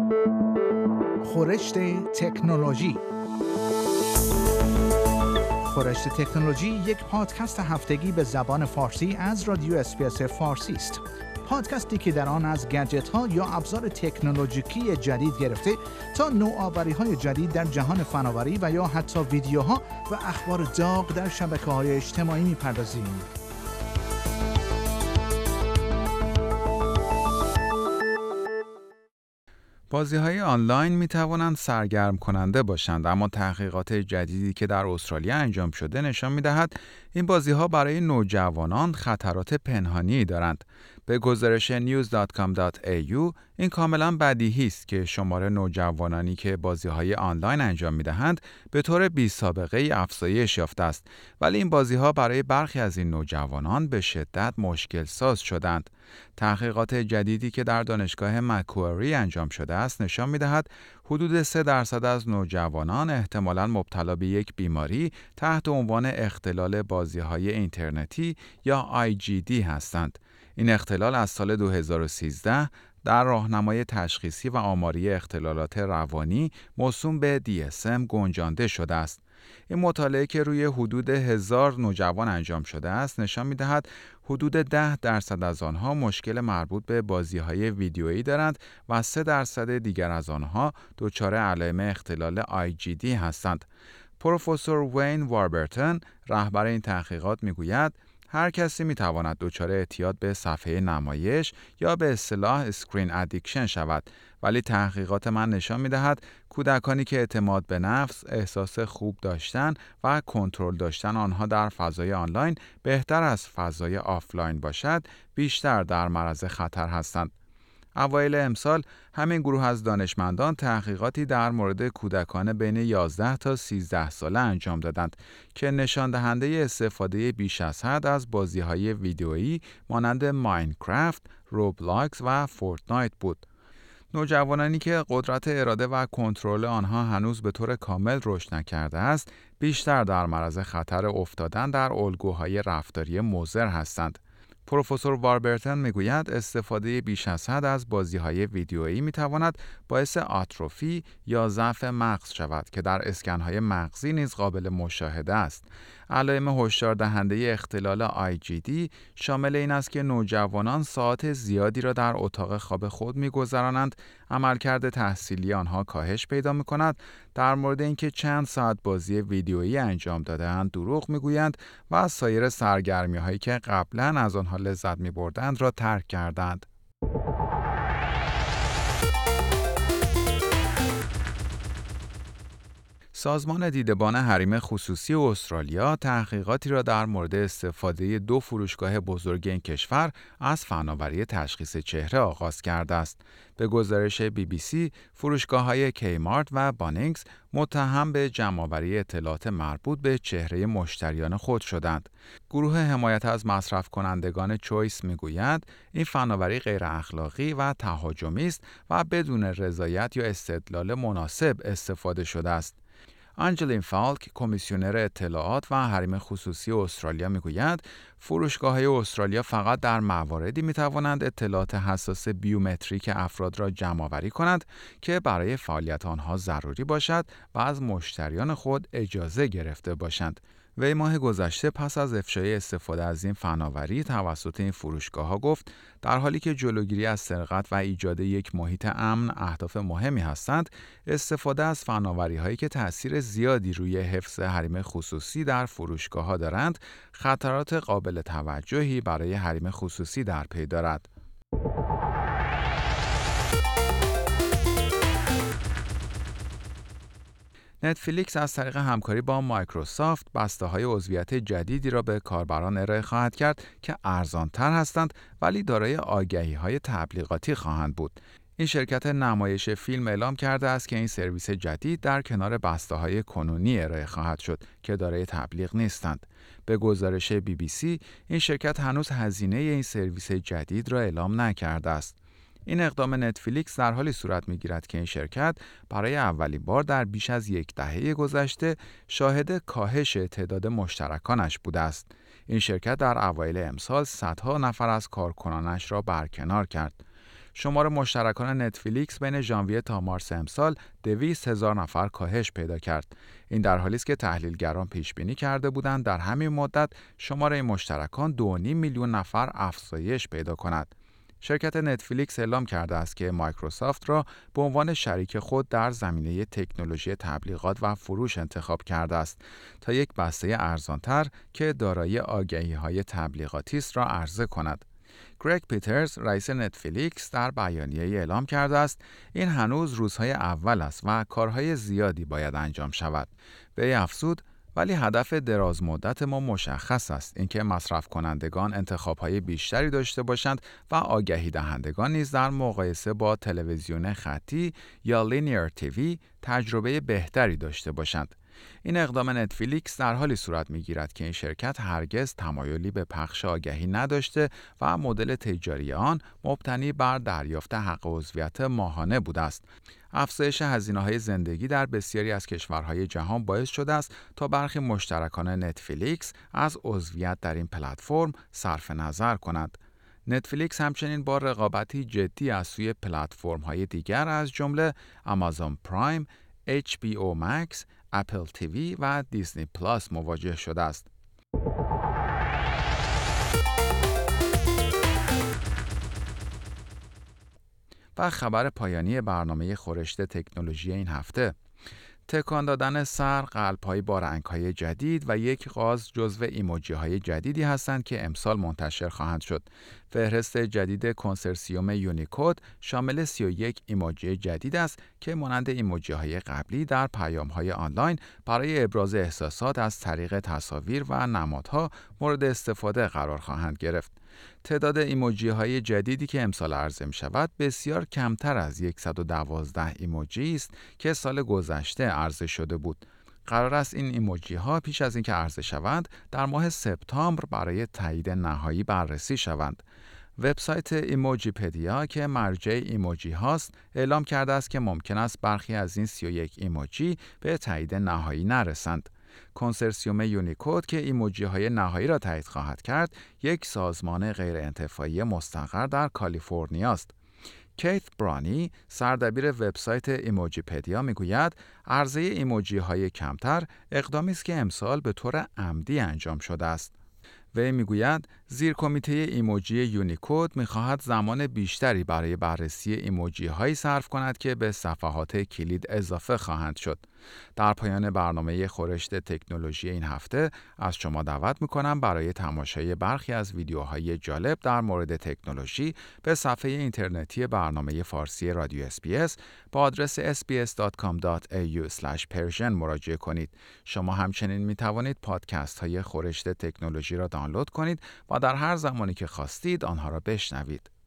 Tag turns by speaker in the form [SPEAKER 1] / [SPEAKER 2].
[SPEAKER 1] خورشت تکنولوژی. خورشت تکنولوژی یک پادکست هفتگی به زبان فارسی از رادیو اسپیس فارسی است. پادکستی که در آن از گجت‌ها یا ابزار تکنولوژیکی جدید گرفته تا نوآوری‌های جدید در جهان فناوری و یا حتی ویدیوها و اخبار داغ در شبکه‌های اجتماعی می‌پردازیم.
[SPEAKER 2] بازی‌های آنلاین می‌توانند سرگرم کننده باشند، اما تحقیقات جدیدی که در استرالیا انجام شده نشان می‌دهد این بازی‌ها برای نوجوانان خطرات پنهانی دارند. به گزارش news.com.au این کاملا بدیهی است که شمار نوجوانانی که بازی‌های آنلاین انجام می‌دهند به طور بی‌سابقه افزایش یافته است، ولی این بازی‌ها برای برخی از این نوجوانان به شدت مشکل ساز شدند. تحقیقات جدیدی که در دانشگاه مکواری انجام شده است نشان می‌دهد حدود 3% از نوجوانان احتمالاً مبتلا به یک بیماری تحت عنوان اختلال بازی‌های اینترنتی یا IGD هستند. این اختلال از سال 2013 در راهنمای تشخیصی و آماری اختلالات روانی موسوم به DSM گنجانده شده است. این مطالعه که روی حدود 1000 نوجوان انجام شده است نشان می‌دهد حدود 10% از آنها مشکل مربوط به بازی‌های ویدیویی دارند و 3% دیگر از آنها دچار علائم اختلال IGD هستند. پروفسور وین واربرتون، رهبر این تحقیقات، می‌گوید هر کسی می‌تواند دچار اعتیاد به صفحه نمایش یا به اصطلاح اسکرین ادیکشن شود، ولی تحقیقات من نشان می‌دهد کودکانی که اعتماد به نفس، احساس خوب داشتن و کنترل داشتن آنها در فضای آنلاین بهتر از فضای آفلاین باشد، بیشتر در معرض خطر هستند. اوایل امسال همین گروه از دانشمندان تحقیقاتی در مورد کودکان بین 11 تا 13 ساله انجام دادند که نشان دهنده استفاده بیش از حد از بازی‌های ویدیویی مانند ماینکرافت، روبلاکس و فورتنایت بود. نوجوانانی که قدرت اراده و کنترل آنها هنوز به طور کامل رشد نکرده است، بیشتر در معرض خطر افتادن در الگوهای رفتاری مضر هستند. پروفسور واربرتون میگوید استفاده بیش از حد از بازی‌های ویدیویی میتواند باعث آتروفی یا ضعف مغز شود که در اسکن‌های مغزی نیز قابل مشاهده است. علائم هشدار دهنده اختلال IGD شامل این است که نوجوانان ساعات زیادی را در اتاق خواب خود می‌گذرانند، عملکرد تحصیلی آنها کاهش پیدا می‌کند، در مورد اینکه چند ساعت بازی ویدیویی انجام داده‌اند دروغ می‌گویند و سایر سرگرمی‌هایی که قبلاً از آنها لذت می‌بردند را ترک کردند. سازمان دیدبان حریم خصوصی استرالیا تحقیقاتی را در مورد استفاده 2 فروشگاه بزرگ این کشور از فناوری تشخیص چهره آغاز کرده است. به گزارش BBC، فروشگاه‌های کیمارت و بانینگز متهم به جمع‌آوری اطلاعات مربوط به چهره مشتریان خود شدند. گروه حمایت از مصرف کنندگان چویس میگوید این فناوری غیر اخلاقی و تهاجمی است و بدون رضایت یا استدلال مناسب استفاده شده است. آنجلین فالک، کمیسیونر اطلاعات و حریم خصوصی استرالیا میگوید فروشگاه‌های استرالیا فقط در مواردی میتوانند اطلاعات حساس بیومتریک افراد را جمع‌آوری کنند که برای فعالیت آنها ضروری باشد و از مشتریان خود اجازه گرفته باشند. وی ماه گذشته پس از افشای استفاده از این فناوری توسط این فروشگاه‌ها گفت در حالی که جلوگیری از سرقت و ایجاد یک محیط امن اهداف مهمی هستند، استفاده از فناوری‌هایی که تأثیر زیادی روی حفظ حریم خصوصی در فروشگاه‌ها دارند، خطرات قابل توجهی برای حریم خصوصی در پی دارد. نتفلیکس از طریق همکاری با مایکروسافت بسته‌های عضویت جدیدی را به کاربران ارائه خواهد کرد که ارزان‌تر هستند ولی دارای آگهی‌های تبلیغاتی خواهند بود. این شرکت نمایش فیلم اعلام کرده است که این سرویس جدید در کنار بسته‌های کنونی ارائه خواهد شد که دارای تبلیغ نیستند. به گزارش BBC، این شرکت هنوز هزینه این سرویس جدید را اعلام نکرده است. این اقدام نتفلیکس در حالی صورت می‌گیرد که این شرکت برای اولین بار در بیش از یک دهه گذشته شاهد کاهش تعداد مشترکانش بوده است. این شرکت در اوایل امسال صدها نفر از کارکنانش را برکنار کرد. شمار مشترکان نتفلیکس بین ژانویه تا مارس امسال 200,000 نفر کاهش پیدا کرد. این در حالی است که تحلیلگران پیش بینی کرده بودند در همین مدت شمار این مشترکان 2.5 میلیون نفر افزایش پیدا کند. شرکت نتفلیکس اعلام کرده است که مایکروسافت را به عنوان شریک خود در زمینه تکنولوژی تبلیغات و فروش انتخاب کرده است تا یک بسته ارزانتر که دارای آگهی‌های تبلیغاتی است را عرضه کند. گرگ پیترز رئیس نتفلیکس در بیانیه اعلام کرده است این هنوز روزهای اول است و کارهای زیادی باید انجام شود. وی افزود ولی هدف دراز مدت ما مشخص است، اینکه مصرف کنندگان انتخاب‌های بیشتری داشته باشند و آگهی دهندگان نیز در مقایسه با تلویزیون خطی یا لینیر تیوی تجربه بهتری داشته باشند. این اقدام نتفلیکس در حالی صورت می‌گیرد که این شرکت هرگز تمایلی به پخش آگهی نداشته و مدل تجاری آن مبتنی بر دریافت حق عضویت ماهانه بوده است. افزایش هزینه‌های زندگی در بسیاری از کشورهای جهان باعث شده است تا برخی مشترکان نتفلیکس از عضویت در این پلتفرم صرف نظر کنند. نتفلیکس همچنین با رقابتی جدی از سوی پلتفرم‌های دیگر از جمله آمازون پرایم، HBO Max، اپل تیوی و دیزنی پلاس مواجه شده است. و خبر پایانی برنامه خورشت تکنولوژی این هفته: تکان دادن سر، قلب‌های با رنگ‌های جدید و یک غاز جزو ایموجی‌های جدیدی هستند که امسال منتشر خواهند شد. فهرست جدید کنسرسیوم یونیکود شامل 31 ایموجی جدید است که مانند ایموجی‌های قبلی در پیام‌های آنلاین برای ابراز احساسات از طریق تصاویر و نمادها مورد استفاده قرار خواهند گرفت. تعداد ایموجی‌های جدیدی که امسال عرضه می‌شود بسیار کمتر از 112 ایموجی است که سال گذشته عرضه شده بود. قرار است این ایموجی‌ها پیش از اینکه عرضه شوند در ماه سپتامبر برای تایید نهایی بررسی شوند. وبسایت ایموجیپدیا که مرجع ایموجی هاست اعلام کرده است که ممکن است برخی از این 31 ایموجی به تایید نهایی نرسند. کنسرسیوم یونیکود که ایموجی های نهایی را تایید خواهد کرد، یک سازمان غیرانتفاعی مستقر در کالیفرنیا است. کیت برانی، سردبیر وبسایت ایموجیپدیا میگوید عرضه ایموجی های کمتر اقدامی است که امسال به طور عمدی انجام شده است. وی میگوید زیر کمیته ایموجی یونیکود میخواهد زمان بیشتری برای بررسی ایموجی هایی صرف کند که به صفحات کلید اضافه خواهند شد. در پایان برنامه خورشت تکنولوژی این هفته از شما دعوت میکنم برای تماشای برخی از ویدیوهای جالب در مورد تکنولوژی به صفحه اینترنتی برنامه فارسی رادیو SBS با آدرس sbs.com.au/persian مراجعه کنید. شما همچنین میتوانید پادکست های خورشت تکنولوژی را دانلود کنید و در هر زمانی که خواستید آنها را بشنوید.